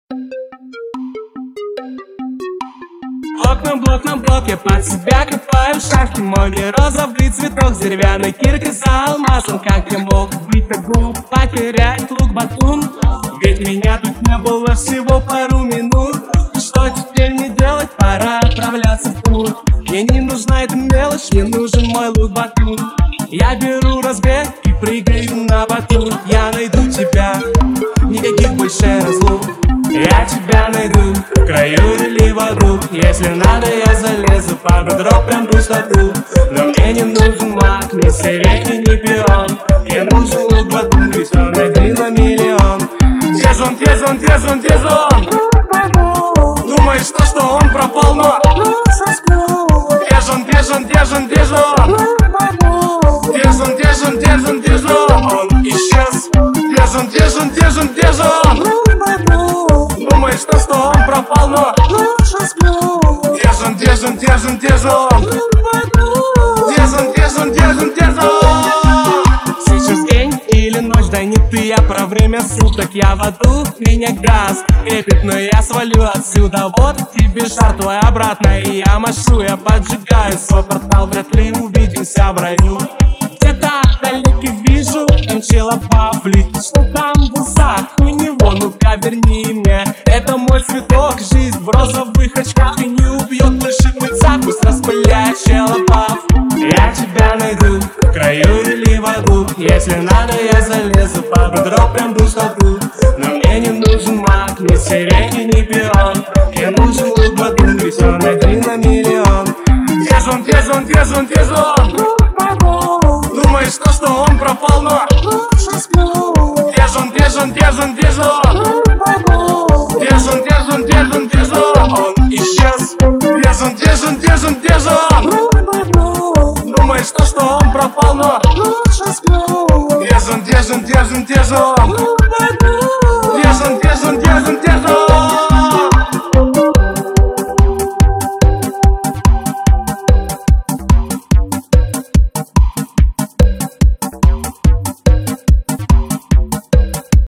Блок на блок, я под себя копаю шахты. Мой розовый цветок с деревянной киркой за алмазом. Как я мог быть так глуп, потерять лук-батун? Ведь меня тут не было всего пару минут. Что теперь мне делать? Пора отправляться в путь. Мне не нужна эта мелочь, мне нужен мой лук-батун. Я беру разбег и прыгаю на батут. Я найду тебя, никаких больше разлук. Я тебя найду в краю или в аду. Если надо, я залезу под дроп прям в пустоту. Но мне не нужен маг, ни сирень, ни пион. Мне нужен лук-батун, ведь он один на миллион. Где же он, где же он, где же он, где же он? Думаешь, что он пропал, но где же он, где же он, где же он, где же он? Где же он, где же он, где же он, где же он? Он исчез. Где же он, где же он, где же он, где же он? Думаешь, что он пропал, но где же он, где же он, где же он, где же он? Где же он, где же он, где же он, где же он? Сейчас день или ночь, да не ты, я про время суток. Я в аду, меня газ крепит, но я свалю отсюда. Вот тебе шар твой обратно, и я машу, я поджигаю свой портал. Вряд ли увидимся в раю. Где-то вдалеке вижу МЧ-лопа влетит. Что там в усах у него? Ну-ка верни мне. Это мой цветок, жизнь в розовых очках. И не убьет больше пыльца, пусть распыляет челопав. Я тебя найду в краю или в аду. Если надо, я залезу под дроп прям в пустоту. Но мне не нужен маг, ни сирень, ни пион. Мне нужен лук-батун, ведь он один на миллион. Где же он, где же он, где же он, где же он? Думаешь, что он пропал, но где же он, где же он, где же он, где же он? Где же он, где же он, где же он, где же он? Он исчез. Где же он, где же он, где же он, где же он? Думаешь, что он пропал, но где же он, где же он, где же он, где же он?